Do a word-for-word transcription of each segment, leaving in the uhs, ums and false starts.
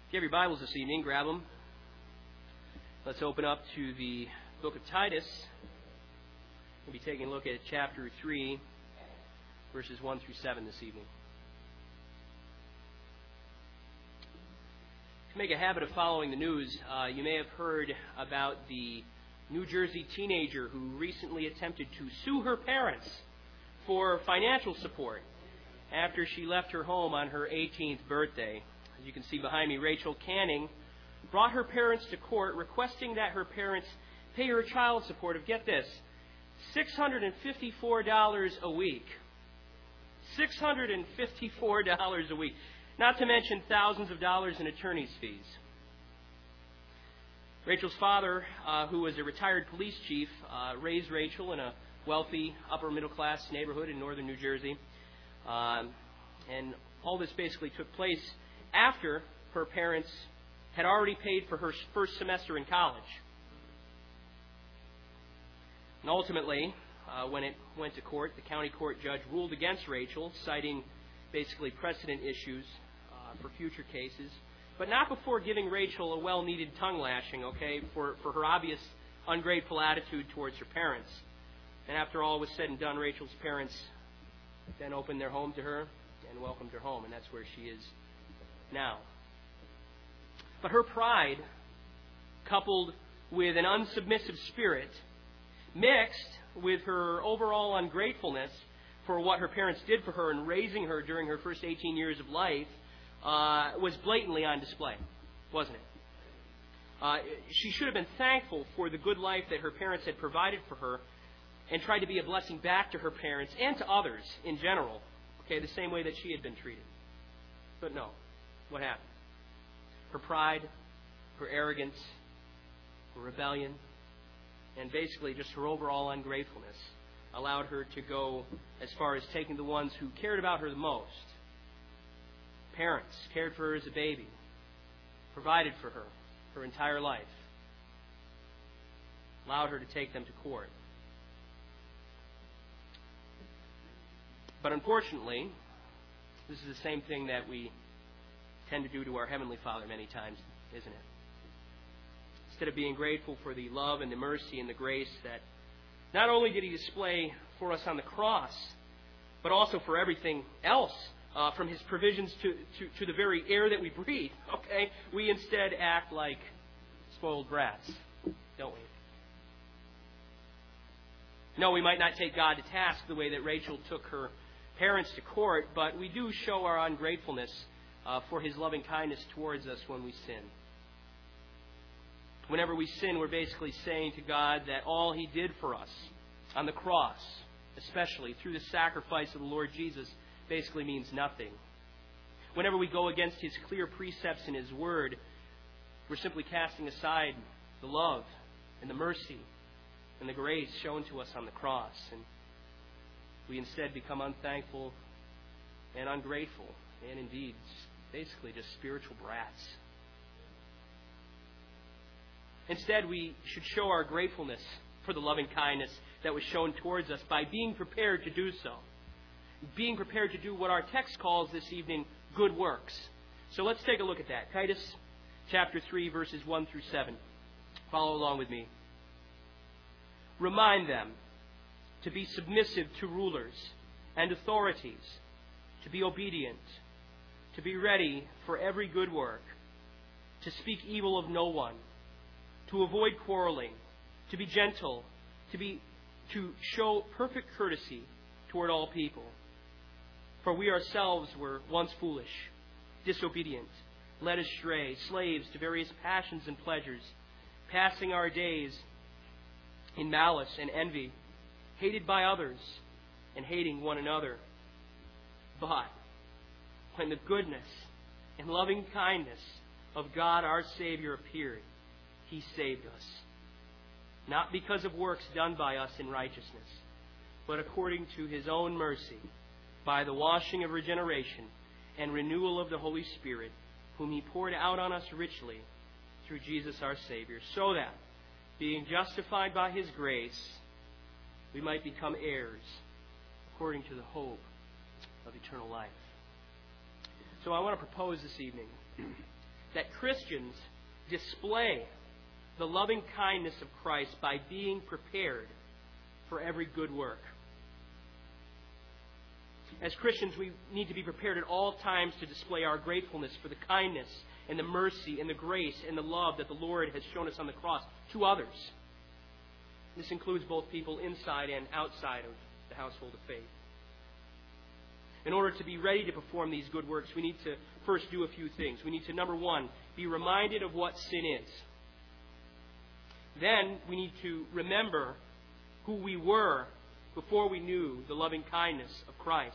If you have your Bibles this evening, grab them. Let's open up to the book of Titus. We'll be taking a look at chapter three, verses one through seven this evening. To make a habit of following the news, uh, you may have heard about the New Jersey teenager who recently attempted to sue her parents for financial support after she left her home on her eighteenth birthday. As you can see behind me, Rachel Canning brought her parents to court requesting that her parents pay her child support of, get this, six hundred fifty-four dollars a week. six hundred fifty-four dollars a week. Not to mention thousands of dollars in attorney's fees. Rachel's father, uh, who was a retired police chief, uh, raised Rachel in a wealthy, upper-middle-class neighborhood in northern New Jersey. Um, and all this basically took place after her parents had already paid for her first semester in college. And ultimately, uh, when it went to court, the county court judge ruled against Rachel, citing basically precedent issues uh, for future cases, but not before giving Rachel a well-needed tongue lashing, okay, for, for her obvious ungrateful attitude towards her parents. And after all was said and done, Rachel's parents then opened their home to her and welcomed her home, and that's where she is now. But her pride, coupled with an unsubmissive spirit, mixed with her overall ungratefulness for what her parents did for her in raising her during her first eighteen years of life, uh, was blatantly on display, wasn't it? Uh, she should have been thankful for the good life that her parents had provided for her and tried to be a blessing back to her parents and to others in general, okay, the same way that she had been treated. But no. What happened? Her pride, her arrogance, her rebellion, and basically just her overall ungratefulness allowed her to go as far as taking the ones who cared about her the most. Parents cared for her as a baby, provided for her her entire life, allowed her to take them to court. But unfortunately, this is the same thing that we tend to do to our Heavenly Father many times, isn't it? Instead of being grateful for the love and the mercy and the grace that not only did He display for us on the cross, but also for everything else, uh, from His provisions to, to, to the very air that we breathe, okay? We instead act like spoiled brats, don't we? No, we might not take God to task the way that Rachel took her parents to court, but we do show our ungratefulness uh, for His loving kindness towards us when we sin. Whenever we sin, we're basically saying to God that all He did for us on the cross, especially through the sacrifice of the Lord Jesus, basically means nothing. Whenever we go against His clear precepts in His Word, we're simply casting aside the love and the mercy and the grace shown to us on the cross. And we instead become unthankful and ungrateful, and indeed, basically just spiritual brats. Instead, we should show our gratefulness for the loving kindness that was shown towards us by being prepared to do so. Being prepared to do what our text calls this evening good works. So let's take a look at that. Titus chapter three, verses one through seven. Follow along with me. Remind them to be submissive to rulers and authorities, to be obedient, to be ready for every good work, to speak evil of no one, to avoid quarreling, to be gentle, to be to show perfect courtesy toward all people. For we ourselves were once foolish, disobedient, led astray, slaves to various passions and pleasures, passing our days in malice and envy, hated by others, and hating one another. But when the goodness and loving kindness of God our Savior appeared, He saved us, not because of works done by us in righteousness, but according to His own mercy, by the washing of regeneration and renewal of the Holy Spirit, whom He poured out on us richly through Jesus our Savior, so that, being justified by His grace, we might become heirs according to the hope of eternal life. So I want to propose this evening that Christians display the loving kindness of Christ by being prepared for every good work. As Christians, we need to be prepared at all times to display our gratefulness for the kindness and the mercy and the grace and the love that the Lord has shown us on the cross to others. This includes both people inside and outside of the household of faith. In order to be ready to perform these good works, we need to first do a few things. We need to, number one, be reminded of what sin is. Then we need to remember who we were before we knew the loving kindness of Christ.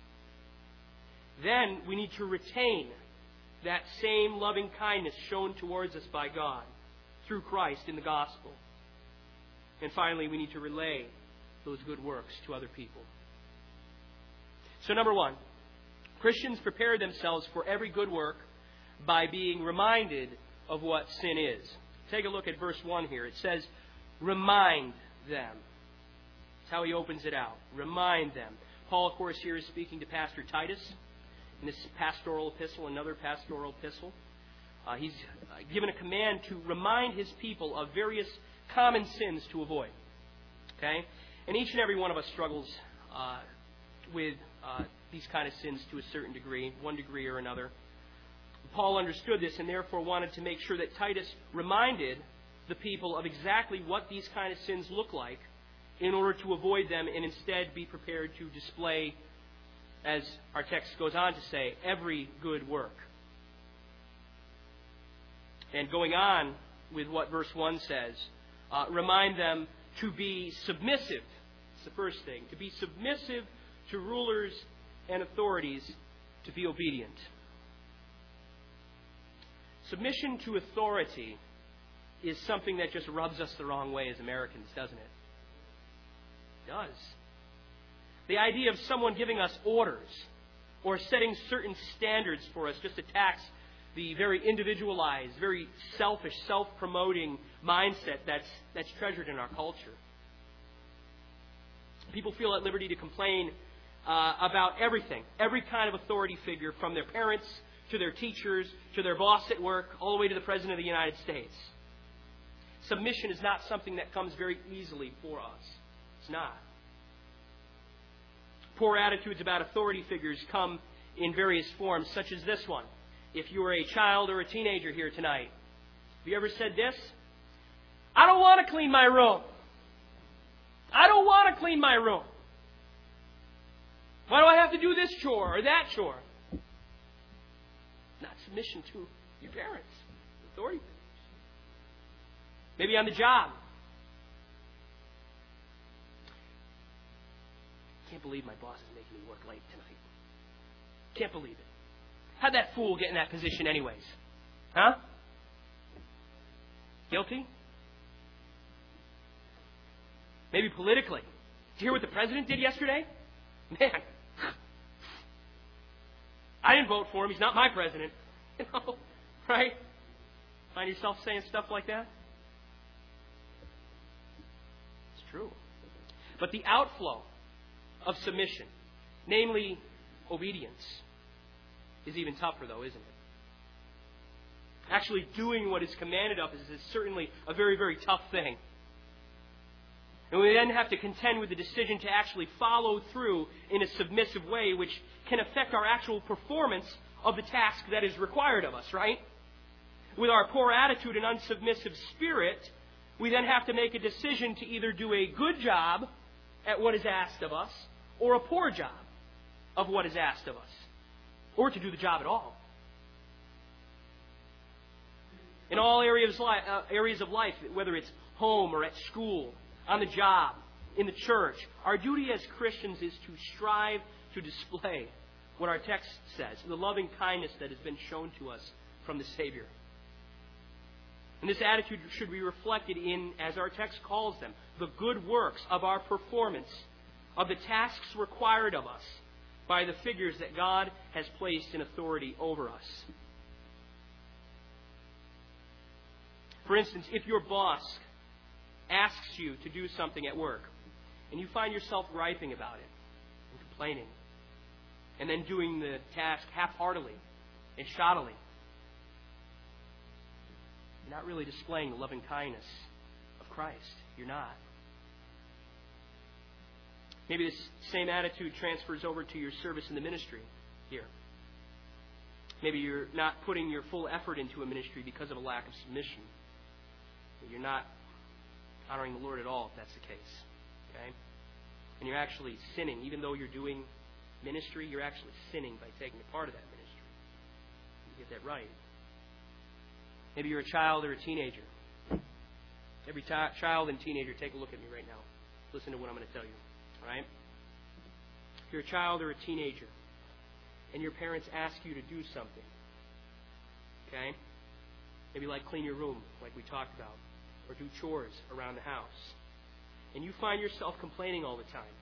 Then we need to retain that same loving kindness shown towards us by God through Christ in the gospel. And finally, we need to relay those good works to other people. So number one, Christians prepare themselves for every good work by being reminded of what sin is. Take a look at verse one here. It says, remind them. That's how he opens it out. Remind them. Paul, of course, here is speaking to Pastor Titus in this pastoral epistle, another pastoral epistle. Uh, he's given a command to remind his people of various common sins to avoid. Okay? And each and every one of us struggles uh, with uh, these kind of sins to a certain degree, one degree or another. Paul understood this and therefore wanted to make sure that Titus reminded the people of exactly what these kind of sins look like in order to avoid them and instead be prepared to display, as our text goes on to say, every good work. And going on with what verse one says, uh, remind them to be submissive. It's the first thing. To be submissive to rulers and authorities, to be obedient. Submission to authority is something that just rubs us the wrong way as Americans, doesn't it? It does. The idea of someone giving us orders or setting certain standards for us just attacks the very individualized, very selfish, self-promoting mindset that's, that's treasured in our culture. People feel at liberty to complain uh, about everything, every kind of authority figure, from their parents to their teachers, to their boss at work, all the way to the President of the United States. Submission is not something that comes very easily for us. It's not. Poor attitudes about authority figures come in various forms, such as this one. If you are a child or a teenager here tonight, have you ever said this? I don't want to clean my room. I don't want to clean my room. Why do I have to do this chore or that chore? Not submission to your parents, authority figures. Maybe on the job. Can't believe my boss is making me work late tonight. Can't believe it. How'd that fool get in that position anyways? Huh? Guilty? Maybe politically. Did you hear what the president did yesterday? Man. I didn't vote for him. He's not my president. You know, right? Find yourself saying stuff like that? It's true. But the outflow of submission, namely obedience, is even tougher, though, isn't it? Actually doing what is commanded of us is certainly a very, very tough thing. And we then have to contend with the decision to actually follow through in a submissive way, which can affect our actual performance of the task that is required of us, right? With our poor attitude and unsubmissive spirit, we then have to make a decision to either do a good job at what is asked of us, or a poor job of what is asked of us, or to do the job at all. In all areas uh, areas of life, whether it's home or at school, on the job, in the church, our duty as Christians is to strive to display what our text says, the loving kindness that has been shown to us from the Savior. And this attitude should be reflected in, as our text calls them, the good works of our performance, of the tasks required of us by the figures that God has placed in authority over us. For instance, if your boss asks you to do something at work, and you find yourself griping about it and complaining, and then doing the task half-heartedly and shoddily, you're not really displaying the loving kindness of Christ. You're not. Maybe this same attitude transfers over to your service in the ministry here. Maybe you're not putting your full effort into a ministry because of a lack of submission. You're not honoring the Lord at all if that's the case. Okay? And you're actually sinning. Even though you're doing ministry, you're actually sinning by taking a part of that ministry. You get that right. Maybe you're a child or a teenager. Every t- child and teenager, take a look at me right now. Listen to what I'm going to tell you. All right? If you're a child or a teenager, and your parents ask you to do something, okay? Maybe like clean your room, like we talked about, or do chores around the house, and you find yourself complaining all the time,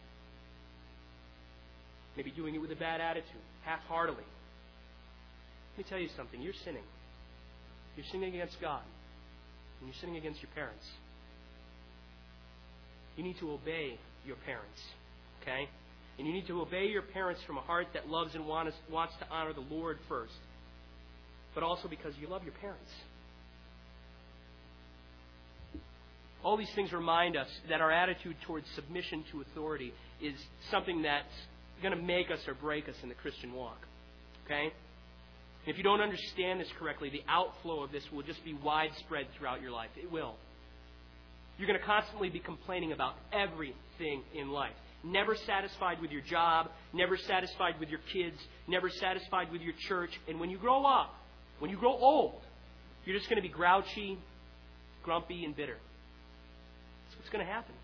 maybe doing it with a bad attitude, half-heartedly. Let me tell you something. You're sinning. You're sinning against God, and you're sinning against your parents. You need to obey your parents, okay? And you need to obey your parents from a heart that loves and wants, wants to honor the Lord first, but also because you love your parents. All these things remind us that our attitude towards submission to authority is something that's going to make us or break us in the Christian walk. Okay? If you don't understand this correctly, the outflow of this will just be widespread throughout your life. It will. You're going to constantly be complaining about everything in life. Never satisfied with your job, never satisfied with your kids, never satisfied with your church. And when you grow up, when you grow old, you're just going to be grouchy, grumpy, and bitter. That's what's going to happen.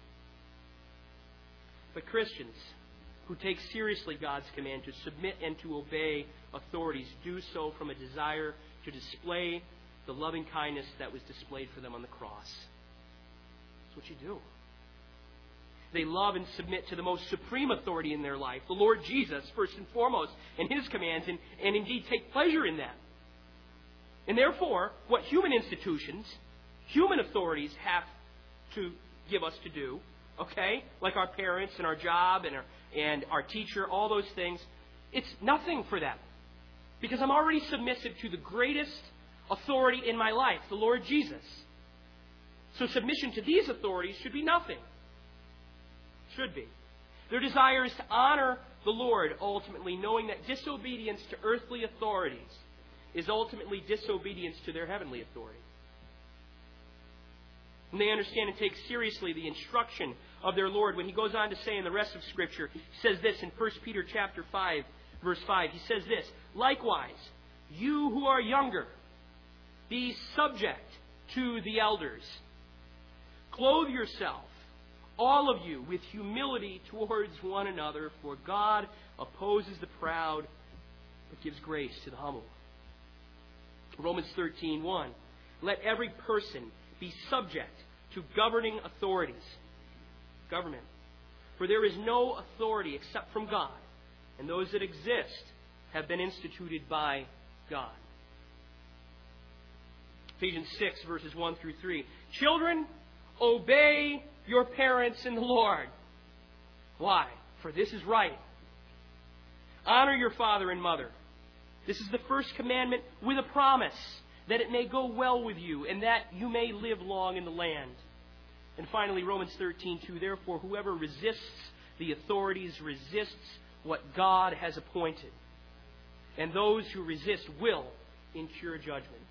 But Christians who take seriously God's command to submit and to obey authorities do so from a desire to display the loving kindness that was displayed for them on the cross. That's what you do. They love and submit to the most supreme authority in their life, the Lord Jesus, first and foremost, and His commands, and, and indeed take pleasure in them. And therefore, what human institutions, human authorities have to give us to do, okay, like our parents and our job and our, and our teacher, all those things, it's nothing for them. Because I'm already submissive to the greatest authority in my life, the Lord Jesus. So submission to these authorities should be nothing. Should be. Their desire is to honor the Lord ultimately, knowing that disobedience to earthly authorities is ultimately disobedience to their heavenly authority. And they understand and take seriously the instruction of their Lord when He goes on to say in the rest of Scripture, He says this in First Peter chapter five, verse five. He says this, "Likewise, you who are younger, be subject to the elders. Clothe yourself, all of you, with humility towards one another, for God opposes the proud, but gives grace to the humble." Romans thirteen one. "Let every person be subject to governing authorities." Government. "For there is no authority except from God, and those that exist have been instituted by God." Ephesians six, verses one through three. "Children, obey your parents in the Lord." Why? "For this is right. Honor your father and mother. This is the first commandment with a promise, that it may go well with you, and that you may live long in the land." And finally, Romans thirteen two. "Therefore, whoever resists the authorities resists what God has appointed, and those who resist will incur judgment."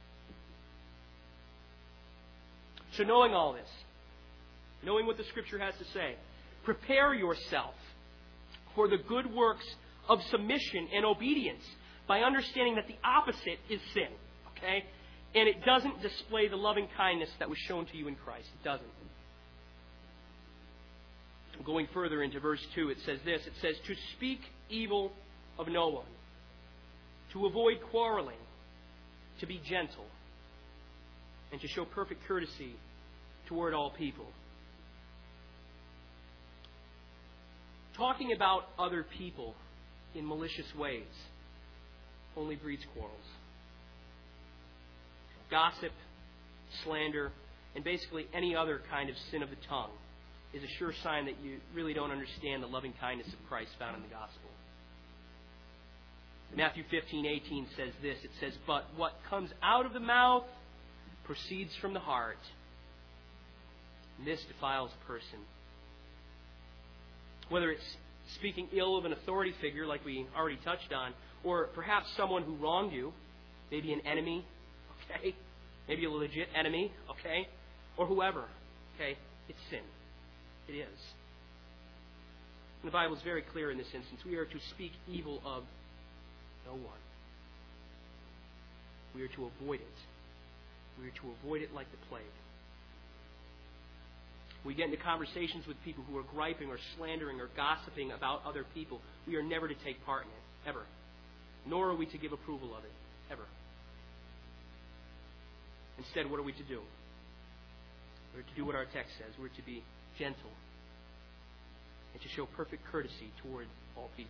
So knowing all this, knowing what the Scripture has to say, prepare yourself for the good works of submission and obedience by understanding that the opposite is sin. Okay? And it doesn't display the loving kindness that was shown to you in Christ. It doesn't. Going further into verse two, it says this. It says, "To speak evil of no one, to avoid quarreling, to be gentle, and to show perfect courtesy toward all people." Talking about other people in malicious ways only breeds quarrels. Gossip, slander, and basically any other kind of sin of the tongue is a sure sign that you really don't understand the loving kindness of Christ found in the gospel. Matthew fifteen eighteen says this. It says, "But what comes out of the mouth proceeds from the heart. And this defiles a person. Whether it's speaking ill of an authority figure, like we already touched on, or perhaps someone who wronged you, maybe an enemy, okay? Maybe a legit enemy, okay? Or whoever, okay? It's sin. It is. And the Bible is very clear in this instance. We are to speak evil of no one. We are to avoid it. We are to avoid it like the plague. We get into conversations with people who are griping or slandering or gossiping about other people. We are never to take part in it, ever. Nor are we to give approval of it, ever. Instead, what are we to do? We're to do what our text says. We're to be gentle and to show perfect courtesy toward all people.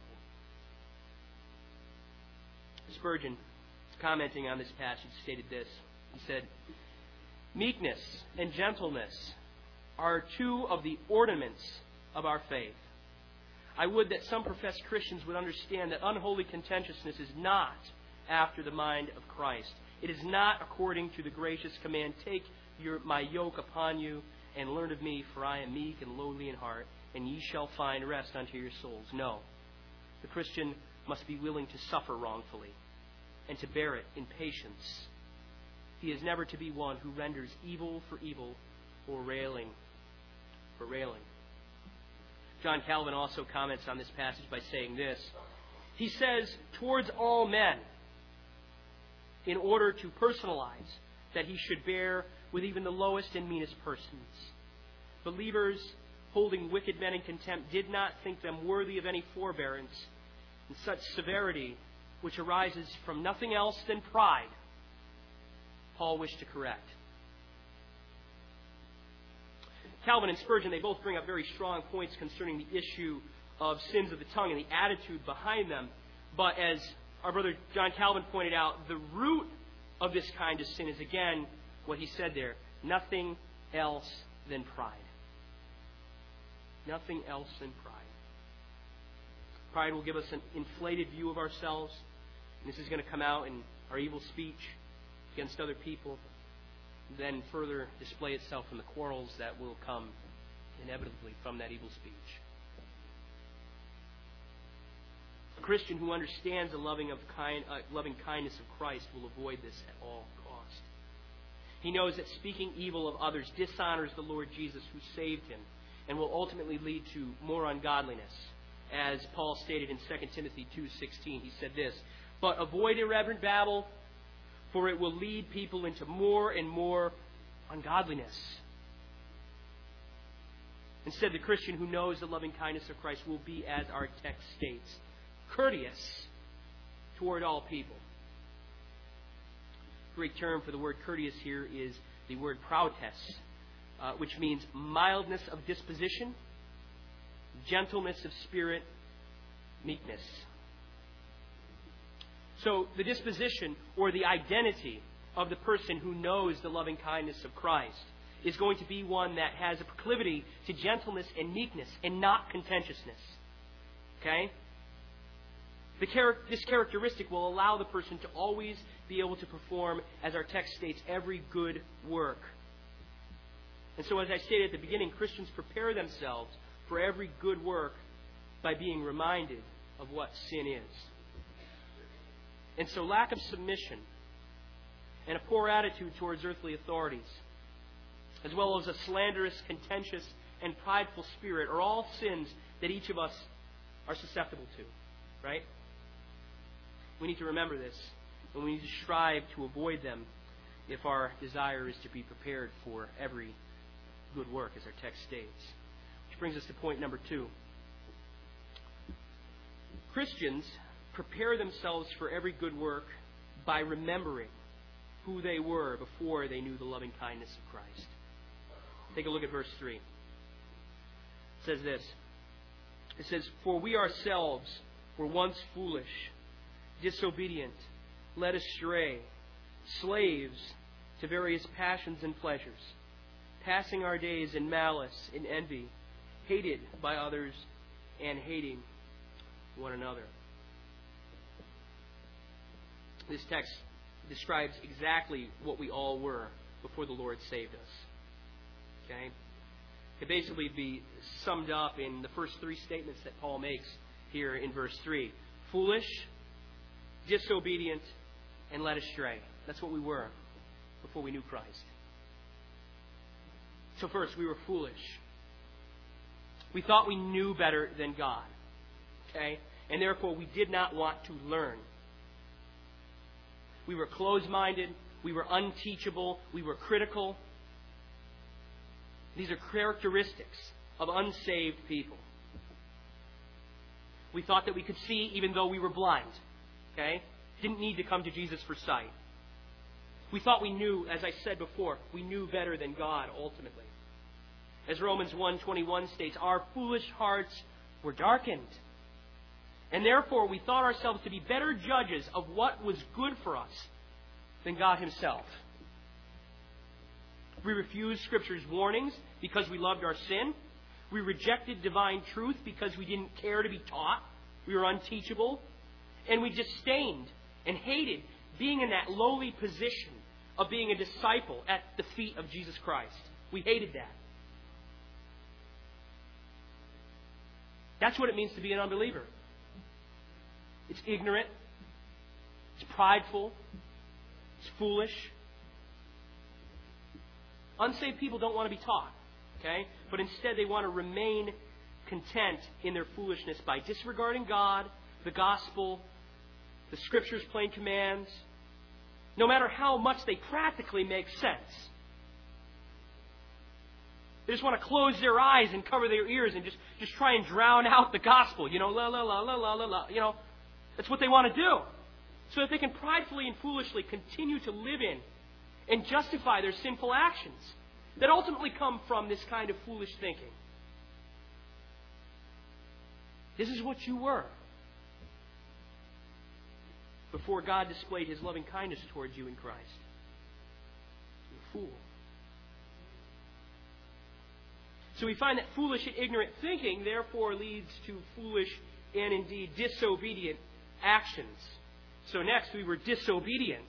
Spurgeon, commenting on this passage, stated this. He said, "Meekness and gentleness are two of the ornaments of our faith. I would that some professed Christians would understand that unholy contentiousness is not after the mind of Christ. It is not according to the gracious command, 'Take your, my yoke upon you and learn of me, for I am meek and lowly in heart, and ye shall find rest unto your souls.' No. The Christian must be willing to suffer wrongfully and to bear it in patience. He is never to be one who renders evil for evil or railing for railing." John Calvin also comments on this passage by saying this. He says, "Towards all men, in order to personalize that he should bear with even the lowest and meanest persons. Believers holding wicked men in contempt did not think them worthy of any forbearance, and such severity, which arises from nothing else than pride, Paul wished to correct." Calvin and Spurgeon, they both bring up very strong points concerning the issue of sins of the tongue and the attitude behind them. But as our brother John Calvin pointed out, the root of this kind of sin is, again, what he said there, nothing else than pride. Nothing else than pride. Pride will give us an inflated view of ourselves. And this is going to come out in our evil speech against other people, then further display itself in the quarrels that will come inevitably from that evil speech. A Christian who understands the loving, of kind, uh, loving kindness of Christ will avoid this at all cost. He knows that speaking evil of others dishonors the Lord Jesus who saved him and will ultimately lead to more ungodliness. As Paul stated in Second Timothy two sixteen, he said this, "But avoid irreverent babble, for it will lead people into more and more ungodliness." Instead, the Christian who knows the loving kindness of Christ will be, as our text states, courteous toward all people. The Greek term for the word courteous here is the word prautes, uh, which means mildness of disposition, gentleness of spirit, meekness. So the disposition or the identity of the person who knows the loving kindness of Christ is going to be one that has a proclivity to gentleness and meekness and not contentiousness. Okay? The char- this characteristic will allow the person to always be able to perform, as our text states, every good work. And so, as I stated at the beginning, Christians prepare themselves for every good work by being reminded of what sin is. And so lack of submission and a poor attitude towards earthly authorities, as well as a slanderous, contentious, and prideful spirit, are all sins that each of us are susceptible to. Right? We need to remember this, and we need to strive to avoid them if our desire is to be prepared for every good work, as our text states. Which brings us to point number two. Christians prepare themselves for every good work by remembering who they were before they knew the loving kindness of Christ. Take a look at verse three. It says this. It says, "For we ourselves were once foolish, disobedient, led astray, slaves to various passions and pleasures, passing our days in malice and envy, hated by others and hating one another." This text describes exactly what we all were before the Lord saved us. Okay? It could basically be summed up in the first three statements that Paul makes here in verse three. Foolish, disobedient, and led astray. That's what we were before we knew Christ. So first, we were foolish. We thought we knew better than God. Okay? And therefore, we did not want to learn. We were closed-minded. We were unteachable. We were critical. These are characteristics of unsaved people. We thought that we could see even though we were blind. Okay? Didn't need to come to Jesus for sight. We thought we knew, as I said before, we knew better than God ultimately. As Romans one twenty-one states, our foolish hearts were darkened. And therefore we thought ourselves to be better judges of what was good for us than God Himself. We refused Scripture's warnings because we loved our sin. We rejected divine truth because we didn't care to be taught. We were unteachable. And we disdained and hated being in that lowly position of being a disciple at the feet of Jesus Christ. We hated that. That's what it means to be an unbeliever. It's ignorant. It's prideful. It's foolish. Unsaved people don't want to be taught. Okay? But instead they want to remain content in their foolishness by disregarding God, the gospel, the Scripture's plain commands, no matter how much they practically make sense. They just want to close their eyes and cover their ears and just, just try and drown out the gospel. You know, la la la la la la la. You know, that's what they want to do. So that they can pridefully and foolishly continue to live in and justify their sinful actions that ultimately come from this kind of foolish thinking. This is what you were before God displayed His loving kindness towards you in Christ. You're a fool. So we find that foolish and ignorant thinking therefore leads to foolish and indeed disobedient actions. So next, we were disobedient.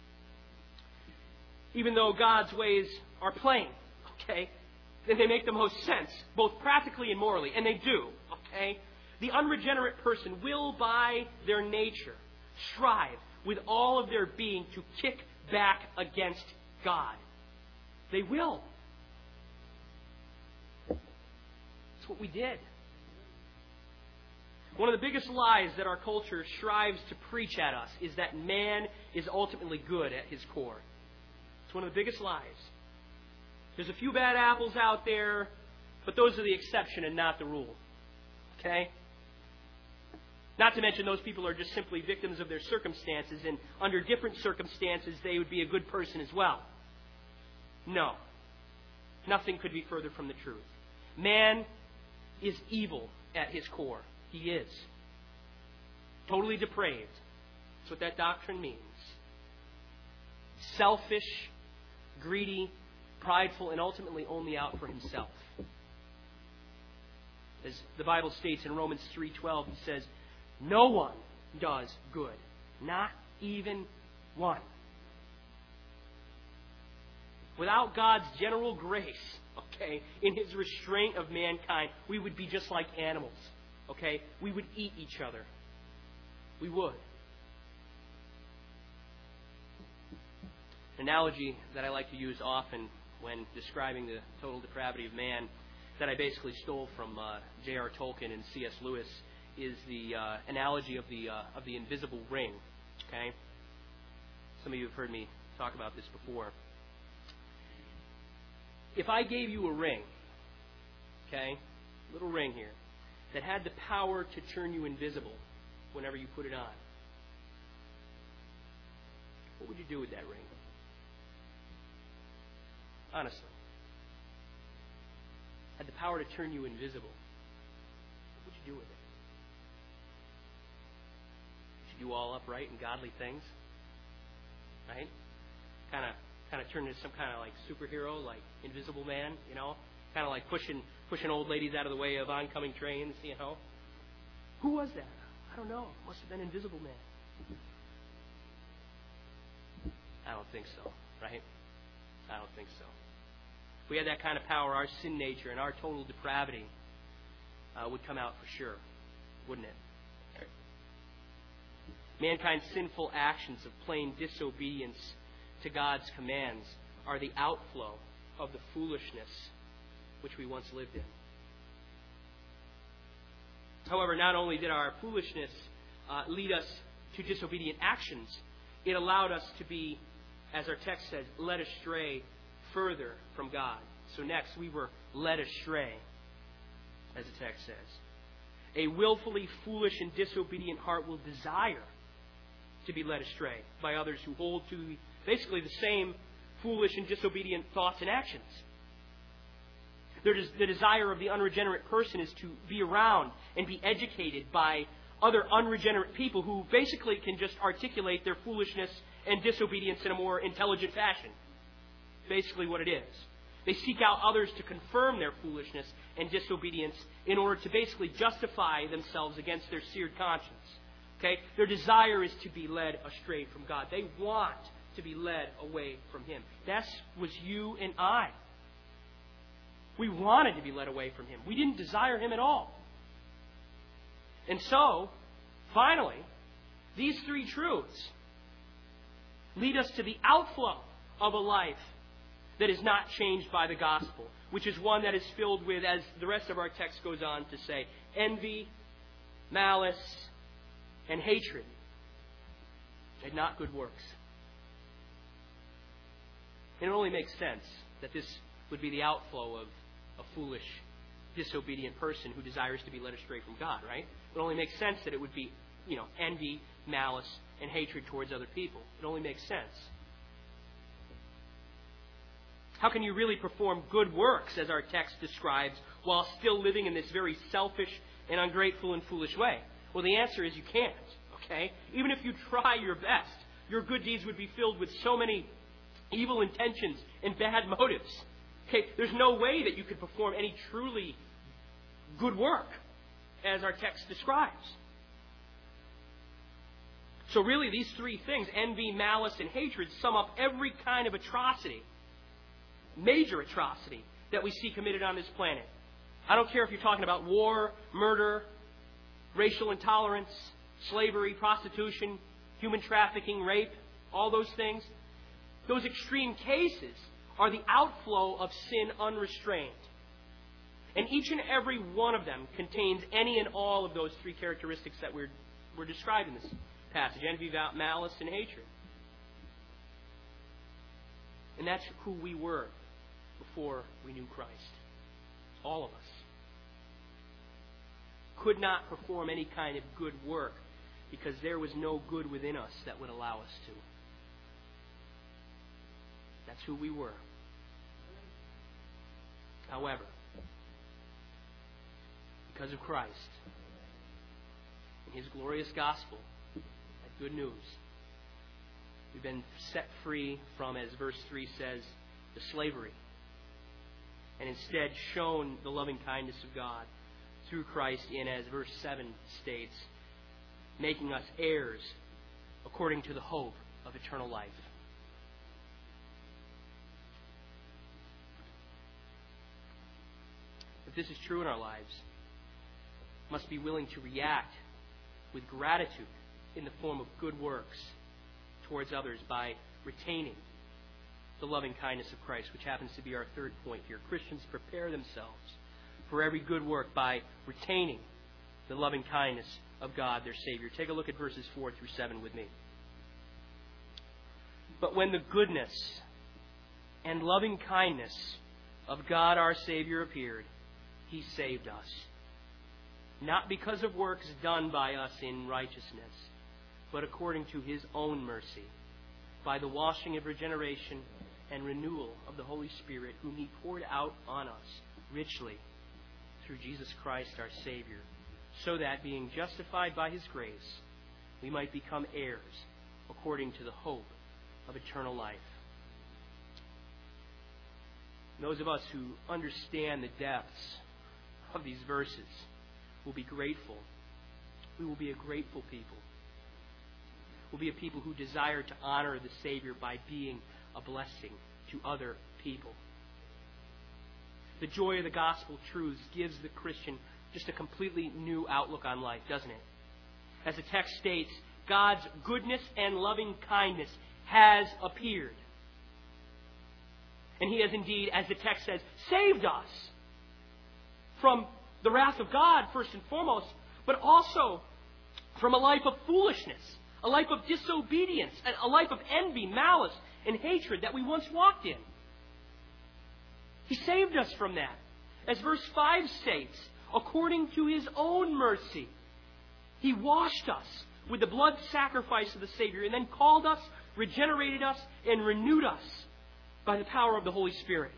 Even though God's ways are plain, okay, then they make the most sense, both practically and morally, and they do, okay? The unregenerate person will, by their nature, strive with all of their being to kick back against God. They will. That's what we did. One of the biggest lies that our culture strives to preach at us is that man is ultimately good at his core. It's one of the biggest lies. There's a few bad apples out there, but those are the exception and not the rule. Okay? Not to mention those people are just simply victims of their circumstances, and under different circumstances they would be a good person as well. No. Nothing could be further from the truth. Man is evil at his core. He is. Totally depraved. That's what that doctrine means. Selfish, greedy, prideful, and ultimately only out for himself. As the Bible states in Romans three twelve, it says, no one does good. Not even one. Without God's general grace, okay, in His restraint of mankind, we would be just like animals. Okay? We would eat each other. We would. An analogy that I like to use often when describing the total depravity of man that I basically stole from uh, J R Tolkien and C S Lewis is the uh, analogy of the uh, of the invisible ring. Okay? Some of you have heard me talk about this before. If I gave you a ring, okay, little ring here, that had the power to turn you invisible whenever you put it on, what would you do with that ring? Honestly. Had the power to turn you invisible. What would you do with it? Would you do all upright and godly things? Right? Kind of kind of turn into some kind of like superhero, like Invisible Man, you know? Kind of like pushing pushing old ladies out of the way of oncoming trains, you know? Who was that? I don't know. Must have been Invisible Man. I don't think so, right? I don't think so. If we had that kind of power, our sin nature and our total depravity uh, would come out for sure, wouldn't it? Mankind's sinful actions of plain disobedience to God's commands are the outflow of the foolishness which we once lived in. However, not only did our foolishness uh, lead us to disobedient actions, it allowed us to be, as our text says, led astray further from God. So next, we were led astray, as the text says. A willfully foolish and disobedient heart will desire to be led astray by others who hold to basically the same foolish and disobedient thoughts and actions. The desire of the unregenerate person is to be around and be educated by other unregenerate people who basically can just articulate their foolishness and disobedience in a more intelligent fashion. Basically what it is. They seek out others to confirm their foolishness and disobedience in order to basically justify themselves against their seared conscience. Okay? Their desire is to be led astray from God. They want to be led away from Him. That was you and I. We wanted to be led away from Him. We didn't desire Him at all. And so, finally, these three truths lead us to the outflow of a life that is not changed by the gospel, which is one that is filled with, as the rest of our text goes on to say, envy, malice, and hatred, and not good works. And it only makes sense that this would be the outflow of a foolish, disobedient person who desires to be led astray from God, right? It only makes sense that it would be, you know, envy, malice, and hatred towards other people. It only makes sense. How can you really perform good works, as our text describes, while still living in this very selfish and ungrateful and foolish way? Well, the answer is you can't, okay? Even if you try your best, your good deeds would be filled with so many evil intentions and bad motives. Okay, there's no way that you could perform any truly good work, as our text describes. So really, these three things, envy, malice, and hatred, sum up every kind of atrocity, major atrocity, that we see committed on this planet. I don't care if you're talking about war, murder, racial intolerance, slavery, prostitution, human trafficking, rape, all those things. Those extreme cases are the outflow of sin unrestrained. And each and every one of them contains any and all of those three characteristics that we're, we're described in this passage. Envy, malice, and hatred. And that's who we were before we knew Christ. All of us. Could not perform any kind of good work because there was no good within us that would allow us to. That's who we were. However, because of Christ and His glorious gospel, that good news, we've been set free from, as verse three says, the slavery, and instead shown the loving kindness of God through Christ in, as verse seven states, making us heirs according to the hope of eternal life. If this is true in our lives, we must be willing to react with gratitude in the form of good works towards others by retaining the loving kindness of Christ, which happens to be our third point here. Christians prepare themselves for every good work by retaining the loving kindness of God, their Savior. Take a look at verses four through seven with me. But when the goodness and loving kindness of God our Savior appeared, He saved us, not because of works done by us in righteousness, but according to His own mercy, by the washing of regeneration and renewal of the Holy Spirit, whom He poured out on us richly through Jesus Christ our Savior, so that, being justified by His grace, we might become heirs according to the hope of eternal life. Those of us who understand the depths of these verses will be grateful. We will be a grateful people. We'll be a people who desire to honor the Savior by being a blessing to other people. The joy of the gospel truths gives the Christian just a completely new outlook on life, doesn't it? As the text states, God's goodness and loving kindness has appeared. And He has indeed, as the text says, saved us from the wrath of God, first and foremost, but also from a life of foolishness, a life of disobedience, a life of envy, malice, and hatred that we once walked in. He saved us from that. As verse five states, according to His own mercy, He washed us with the blood sacrifice of the Savior and then called us, regenerated us, and renewed us by the power of the Holy Spirit.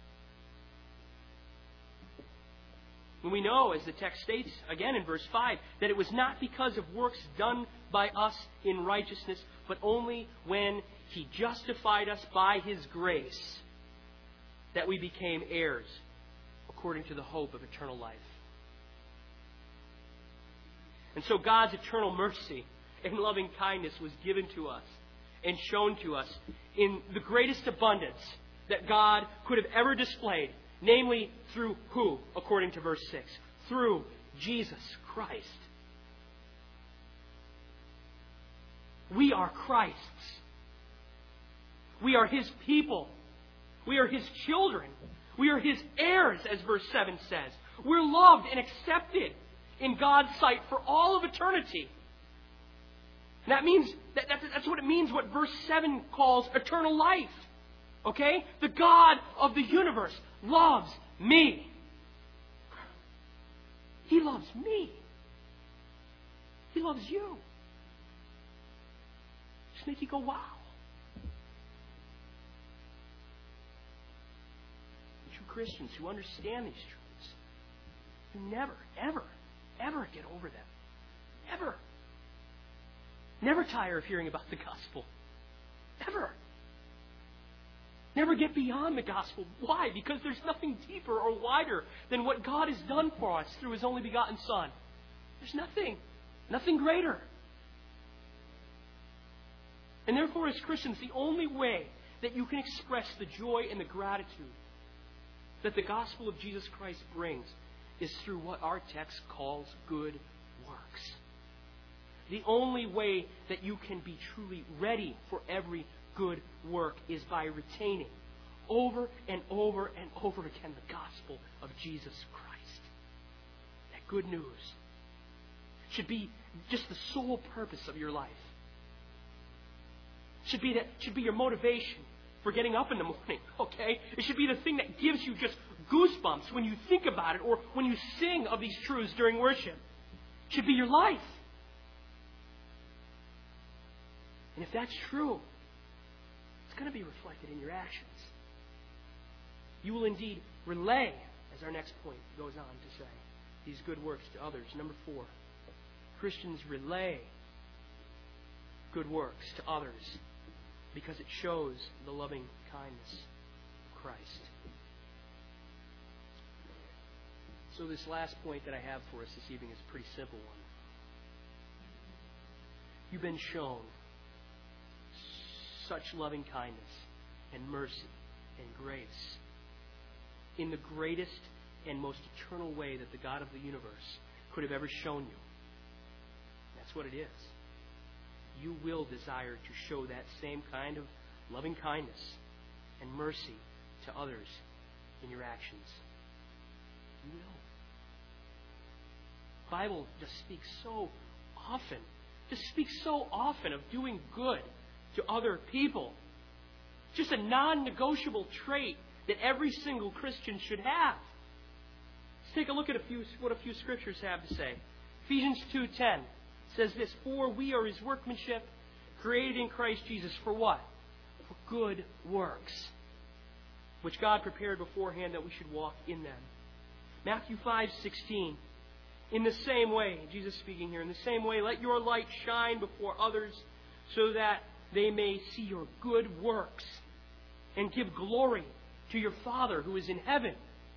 When we know, as the text states again in verse five, that it was not because of works done by us in righteousness, but only when He justified us by His grace, that we became heirs according to the hope of eternal life. And so God's eternal mercy and loving kindness was given to us and shown to us in the greatest abundance that God could have ever displayed, namely through who, according to verse six? Through Jesus Christ. We are Christ's. We are His people. We are His children. We are His heirs, as verse seven says. We're loved and accepted in God's sight for all of eternity. And that means, that, that's, that's what it means, what verse seven calls eternal life. Okay? The God of the universe loves me. He loves me. He loves you. Just make you go, wow. True Christians who understand these truths, who never, ever, ever get over them. Ever. Never tire of hearing about the gospel. Ever. Never get beyond the gospel. Why? Because there's nothing deeper or wider than what God has done for us through His only begotten Son. There's nothing. Nothing greater. And therefore, as Christians, the only way that you can express the joy and the gratitude that the gospel of Jesus Christ brings is through what our text calls good works. The only way that you can be truly ready for every good work is by retaining over and over and over again the gospel of Jesus Christ. That good news should be just the sole purpose of your life. Should be that should be your motivation for getting up in the morning, okay? It should be the thing that gives you just goosebumps when you think about it or when you sing of these truths during worship. It should be your life. And if that's true, it's going to be reflected in your actions. You will indeed relay, as our next point goes on to say, these good works to others. Number four, Christians relay good works to others because it shows the loving kindness of Christ. So this last point that I have for us this evening is a pretty simple one. You've been shown such loving kindness and mercy and grace in the greatest and most eternal way that the God of the universe could have ever shown you. That's what it is. You will desire to show that same kind of loving kindness and mercy to others in your actions. You will. The Bible just speaks so often, just speaks so often of doing good to other people. Just a non-negotiable trait that every single Christian should have. Let's take a look at a few, what a few scriptures have to say. Ephesians two ten says this, "For we are His workmanship, created in Christ Jesus for what? For good works, which God prepared beforehand that we should walk in them." Matthew five sixteen, "In the same way," Jesus speaking here, "in the same way, let your light shine before others, so that they may see your good works and give glory to your Father who is in heaven."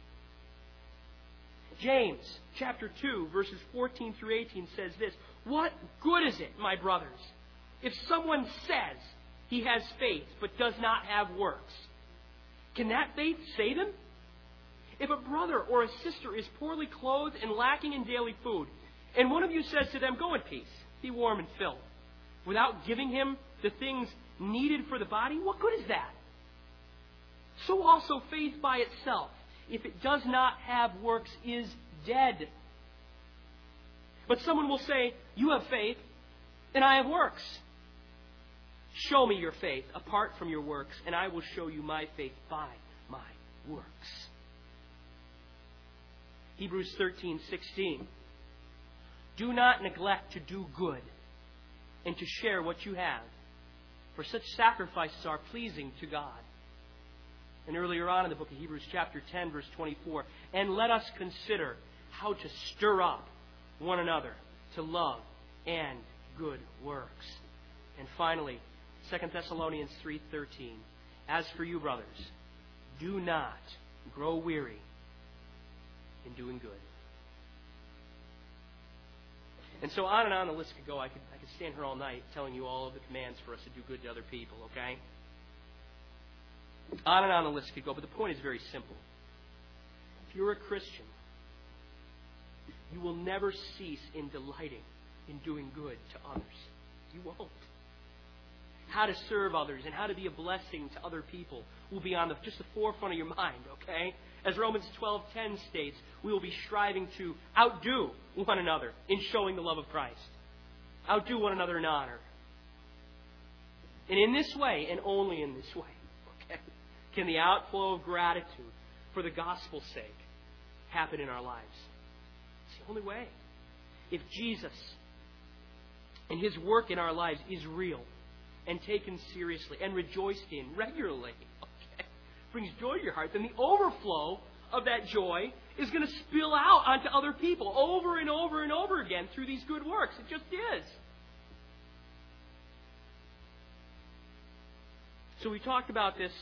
James chapter two, verses fourteen through eighteen says this, "What good is it, my brothers, if someone says he has faith but does not have works? Can that faith save him? If a brother or a sister is poorly clothed and lacking in daily food, and one of you says to them, "Go in peace, be warm and filled," without giving him the things needed for the body, what good is that? So also faith by itself, if it does not have works, is dead. But someone will say, "You have faith, and I have works. Show me your faith apart from your works, and I will show you my faith by my works." Hebrews thirteen sixteen. Do not neglect to do good and to share what you have, for such sacrifices are pleasing to God. And earlier on in the book of Hebrews chapter ten, verse twenty-four, and let us consider how to stir up one another to love and good works. And finally, Second Thessalonians three thirteen. As for you, brothers, do not grow weary in doing good. And so on and on the list could go. I could, I could stand here all night telling you all of the commands for us to do good to other people, okay? On and on the list could go, but the point is very simple. If you're a Christian, you will never cease in delighting in doing good to others. You won't. How to serve others and how to be a blessing to other people will be on the, just the forefront of your mind, okay? As Romans twelve ten states, we will be striving to outdo one another in showing the love of Christ. Outdo one another in honor. And in this way, and only in this way, okay, can the outflow of gratitude for the gospel's sake happen in our lives. It's the only way. If Jesus and His work in our lives is real and taken seriously and rejoiced in regularly, okay, brings joy to your heart, then the overflow of that joy is going to spill out onto other people over and over and over again through these good works. It just is. So we talked about this,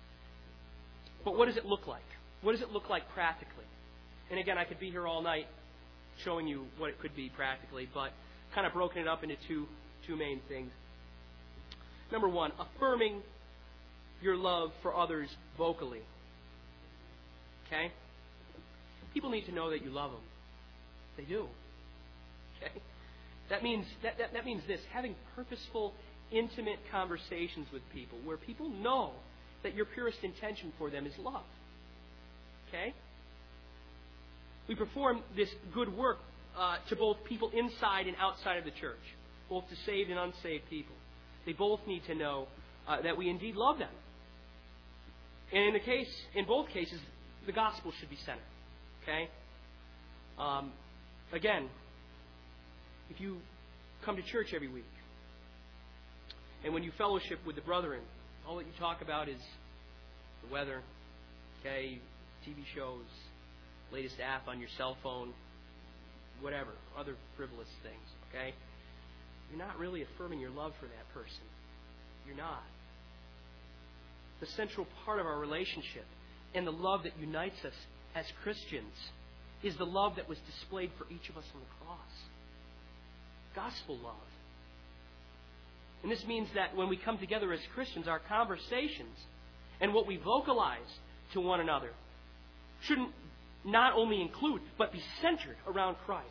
but what does it look like? What does it look like practically? And again, I could be here all night showing you what it could be practically, but kind of broken it up into two two main things. Number one, affirming your love for others vocally. Okay? People need to know that you love them. They do. Okay? That means that, that, that means this, having purposeful, intimate conversations with people where people know that your purest intention for them is love. Okay? We perform this good work uh, to both people inside and outside of the church, both to saved and unsaved people. They both need to know uh, that we indeed love them. And in the case, in both cases, the gospel should be centered. Okay? Um, again, if you come to church every week, and when you fellowship with the brethren, all that you talk about is the weather, okay, T V shows, latest app on your cell phone, whatever, other frivolous things, okay? You're not really affirming your love for that person. You're not. The central part of our relationship and the love that unites us as Christians is the love that was displayed for each of us on the cross. Gospel love. And this means that when we come together as Christians, our conversations and what we vocalize to one another shouldn't not only include, but be centered around Christ.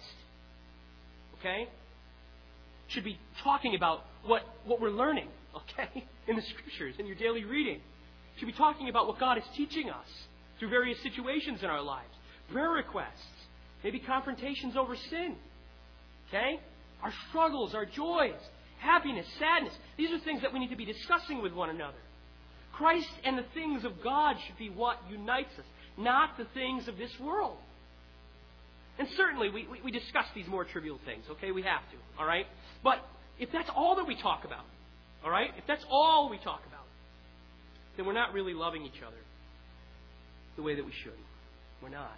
Okay? Should be talking about what, what we're learning, okay, in the Scriptures, in your daily reading. Should be talking about what God is teaching us through various situations in our lives. Prayer requests. Maybe confrontations over sin. Okay? Our struggles, our joys, happiness, sadness. These are things that we need to be discussing with one another. Christ and the things of God should be what unites us, not the things of this world. And certainly we, we, we discuss these more trivial things, okay? We have to, all right? But if that's all that we talk about, all right? If that's all we talk about, then we're not really loving each other the way that we should. We're not.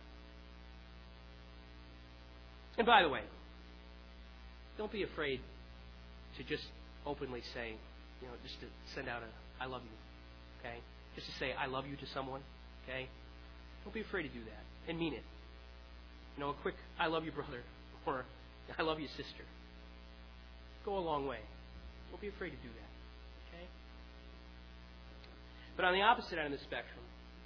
And by the way, don't be afraid to just openly say, you know, just to send out a I love you, okay? Just to say I love you to someone, okay? Don't be afraid to do that and mean it. You know, a quick I love you, brother, or I love you, sister. Go a long way. Don't be afraid to do that, okay? But on the opposite end of the spectrum,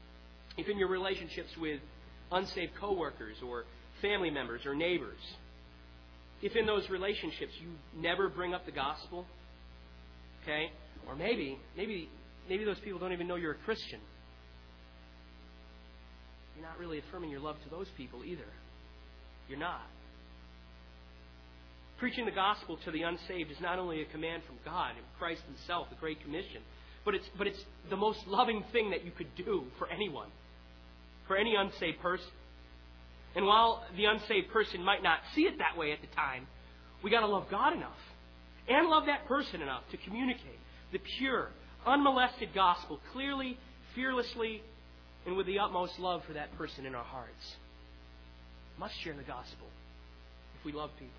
if in your relationships with unsaved coworkers or family members or neighbors, if in those relationships you never bring up the gospel, okay, or maybe, maybe, maybe those people don't even know you're a Christian, you're not really affirming your love to those people either. You're not. Preaching the gospel to the unsaved is not only a command from God and Christ Himself, the Great Commission, but it's but it's the most loving thing that you could do for anyone, for any unsaved person. And while the unsaved person might not see it that way at the time, we got to love God enough and love that person enough to communicate the pure, unmolested gospel clearly, fearlessly, and with the utmost love for that person in our hearts. We must share the gospel if we love people.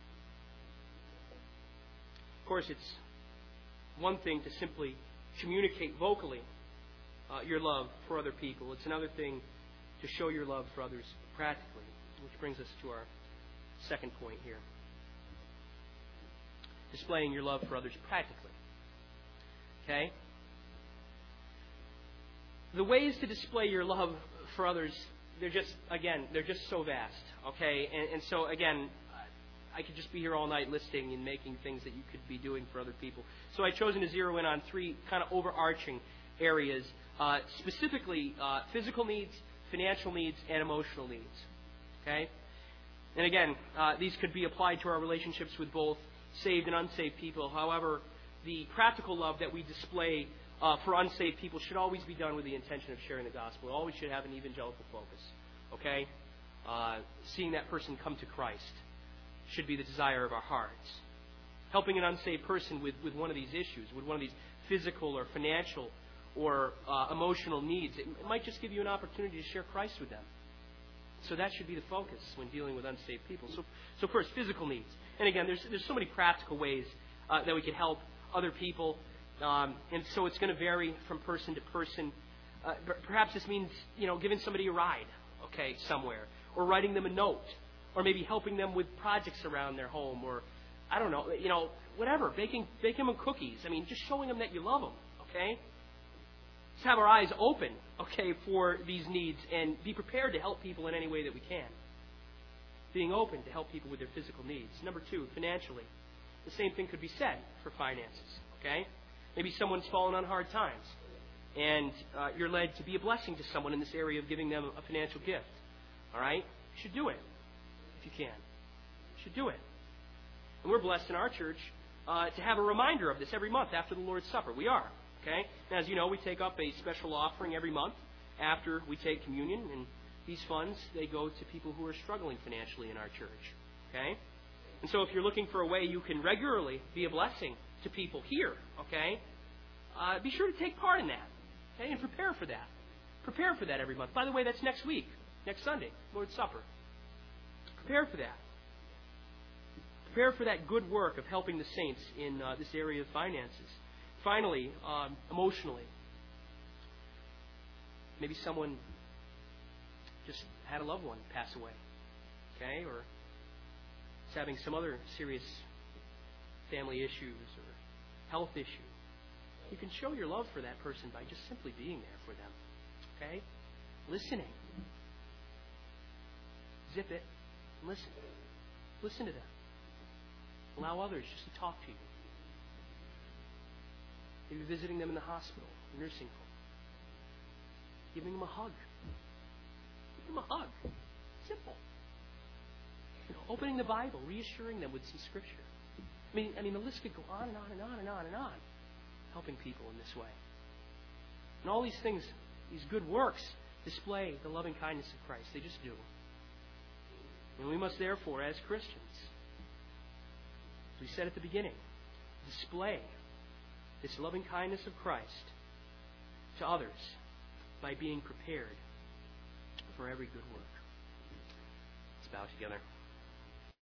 Of course, it's one thing to simply communicate vocally uh, your love for other people. It's another thing to show your love for others practically, which brings us to our second point here. Displaying your love for others practically. Okay? The ways to display your love for others, they're just, again, they're just so vast. Okay? And, and so, again, I could just be here all night listing and making things that you could be doing for other people. So I've chosen to zero in on three kind of overarching areas, uh, specifically uh, physical needs, financial needs, and emotional needs. Okay? And again, uh, these could be applied to our relationships with both saved and unsaved people. However, the practical love that we display uh, for unsaved people should always be done with the intention of sharing the gospel. It always should have an evangelical focus. Okay? Uh, seeing that person come to Christ should be the desire of our hearts. Helping an unsaved person with, with one of these issues, with one of these physical or financial or uh, emotional needs, it, it might just give you an opportunity to share Christ with them. So that should be the focus when dealing with unsaved people. So, so first, physical needs. And again, there's there's so many practical ways uh, that we can help other people. Um, and so it's going to vary from person to person. Uh, perhaps this means, you know, giving somebody a ride, okay, somewhere, or writing them a note, or maybe helping them with projects around their home, or I don't know, you know, whatever, baking baking them cookies. I mean, just showing them that you love them, okay? Let's have our eyes open, okay, for these needs and be prepared to help people in any way that we can. Being open to help people with their physical needs. Number two, financially. The same thing could be said for finances, okay? Maybe someone's fallen on hard times, and uh, you're led to be a blessing to someone in this area of giving them a financial gift, all right? You should do it. If you can. You should do it. And we're blessed in our church uh, to have a reminder of this every month after the Lord's Supper. We are. Okay? And as you know, we take up a special offering every month after we take communion. And these funds, they go to people who are struggling financially in our church. Okay? And so if you're looking for a way you can regularly be a blessing to people here, okay, uh, be sure to take part in that. Okay? And prepare for that. Prepare for that every month. By the way, that's next week. Next Sunday. Lord's Supper. Prepare for that. Prepare for that good work of helping the saints in uh, this area of finances. Finally, um, emotionally. Maybe someone just had a loved one pass away. Okay? Or is having some other serious family issues or health issue. You can show your love for that person by just simply being there for them. Okay? Listening. Zip it. Listen. Listen to them. Allow others just to talk to you. Maybe visiting them in the hospital, the nursing home. Giving them a hug. Give them a hug. Simple. You know, opening the Bible, reassuring them with some scripture. I mean, I mean, the list could go on and on and on and on and on. Helping people in this way. And all these things, these good works, display the loving kindness of Christ. They just do. And we must therefore, as Christians, as we said at the beginning, display this loving kindness of Christ to others by being prepared for every good work. Let's bow together.